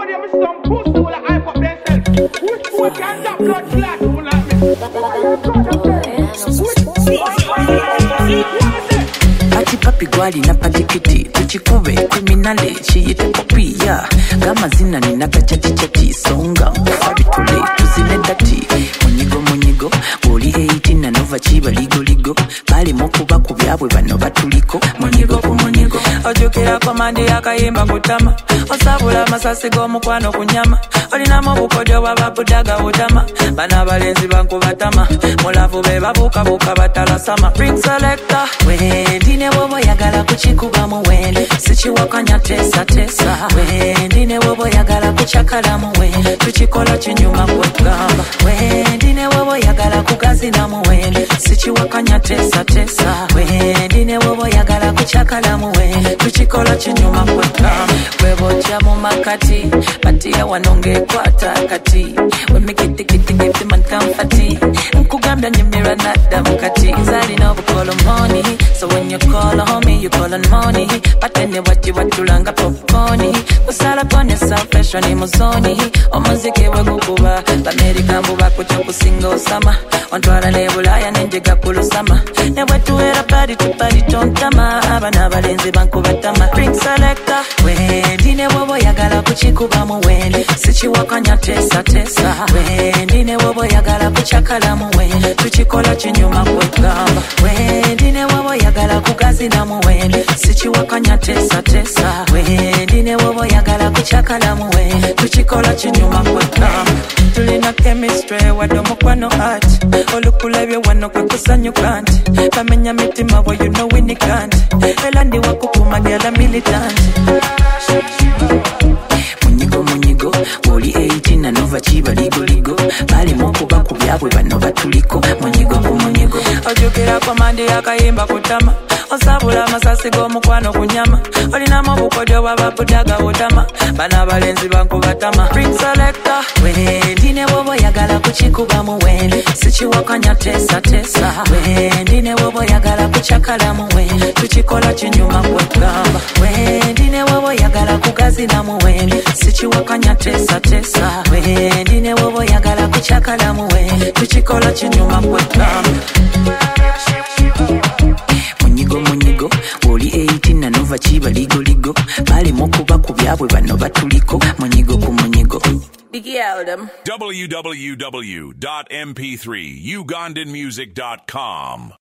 podium is some pussy will hype up themselves. Which boy can that blood clot who like me? Pati papi gwali na patikiti tuchikube kriminale chiyite kopia gama zina nina kachachichati songa mfabi tule tuzine dati munyigo boli 18 na nova chiba ligo bali mokuba kubyabwe bano batuliko munyigo ojukira komandi yakayimba kutama osabula masasi gomukwano kunyama olinamo bukodyo bababudaga utama bana balenzi bankubatama mulavu be babuka batala sama bring selector wendine wobo yagala kuchikuba muwende sichiwakanya tesa wendine wobo yagala kuchakala muwende tuchikola chinyuma kwegamba wendine wobo yagala kugazina muwende sichiwakanya tesa wendine wobo yagala kuchakala muwende tuchikola chinyuma kwegamba webocha mu makati batia wanonge kwata kati wemikiti give man comfort nkugambya nyimira nada mukati zali no bukolo money so when you call a homie you call on money but then watulanga popcorn usala kone salvation imuzoni omuziki wegukuba America mbuba kuchoku single sama ontwala ne bulaya nenjega kulusama ne wetuera party to party tontama abana balenzi bankubatama bring selector wendine wobo yagala kuchikuba muwende sichiwakanya tesa wendine wobo yagala kuchakala muwende tuchikola chinyuma kwegamba wendine wobo yagala kugazina muwende sichiwakanya tesa wendine wobo yagala kuchakala muwende tuchikola chinyuma kwegamba tulina chemistry wadomokwano art olukulabye wano kwekusanya kanti bamenya mitima bo you know we can't elandi wakukuma gala militant munyigo boli 18 na nova chiba ligo bali mokuba kubyabwe bano batuliko munyigo ojukira komandi yakayimba kutama osabula masasi gomukwano kunyama olinamo bukodyo bababudaga utama bana balenzi bankubatama bring selector wendine wobo yagala kuchikuba muwende sichiwakanya tesa wendine wobo yagala kuchakala muwende tuchikola chinyuma kwegamba wendine wobo yagala kugazina muwende sichiwakanya tesa wendine wobo yagala kuchakala muwende tuchikola chinyuma kwegamba munyigo boli 18 na nova chiba ligo bali mokuba kubyabwe bano batuliko munyigo www.mp3ugandanmusic.com